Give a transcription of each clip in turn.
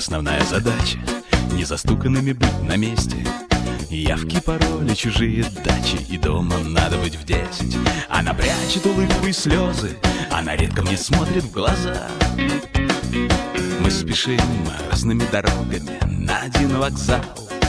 основная задача незастуканными быть на месте. Явки, пароли, чужие дачи, и дома надо быть в 10. Она прячет улыбку и слезы, она редко мне смотрит в глаза. Мы спешим разными дорогами на один вокзал.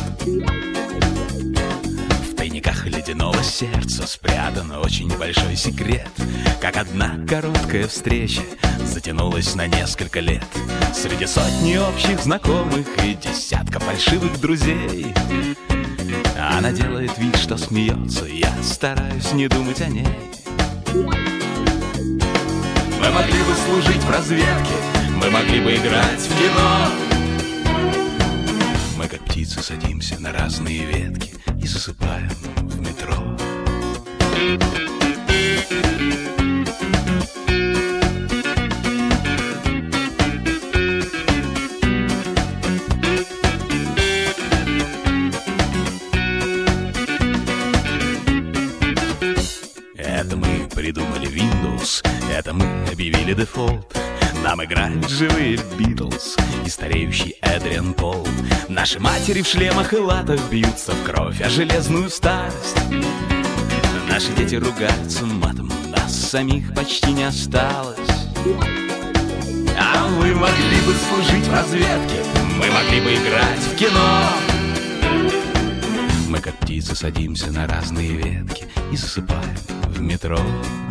В тайниках ледяного сердца спрятан очень большой секрет. Как одна короткая встреча затянулась на несколько лет. Среди сотни общих знакомых и десятка фальшивых друзей она делает вид, что смеется, я стараюсь не думать о ней. Мы могли бы служить в разведке, мы могли бы играть в кино. Мы как птицы садимся на разные ветки и засыпаем в метро. Это мы придумали Windows, это мы объявили дефолт. Нам играют живые Битлз и стареющий Эдриан Пол. Наши матери в шлемах и латах бьются в кровь о железную старость. Наши дети ругаются матом, нас самих почти не осталось. А мы могли бы служить в разведке, мы могли бы играть в кино. Мы как птицы садимся на разные ветки и засыпаем в метро.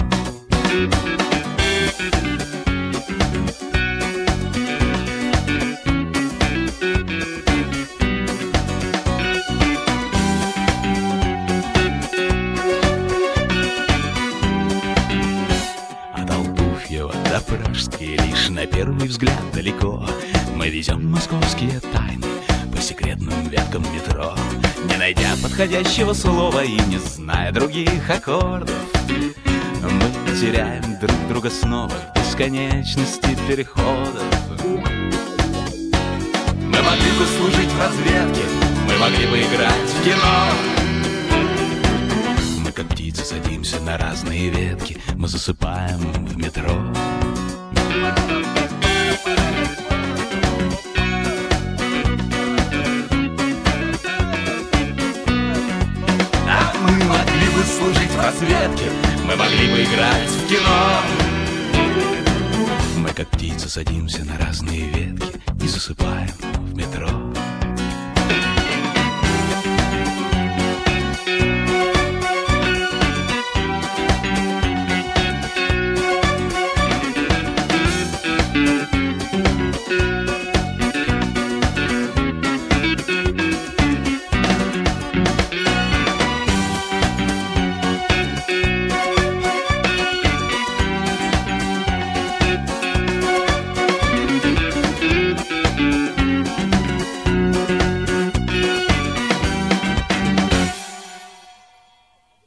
От Алпуфьева до Пражской лишь на первый взгляд далеко. Мы везем московские тайны по секретным веткам метро, не найдя подходящего слова и не зная других аккордов. Мы теряем друг друга снова в бесконечности переходов. Мы могли бы служить в разведке, мы могли бы играть в кино. Мы как птицы садимся на разные ветки, мы засыпаем в метро. Мы могли бы служить в разведке, мы могли бы играть в кино. Мы как птицы садимся на разные ветки и засыпаем в метро.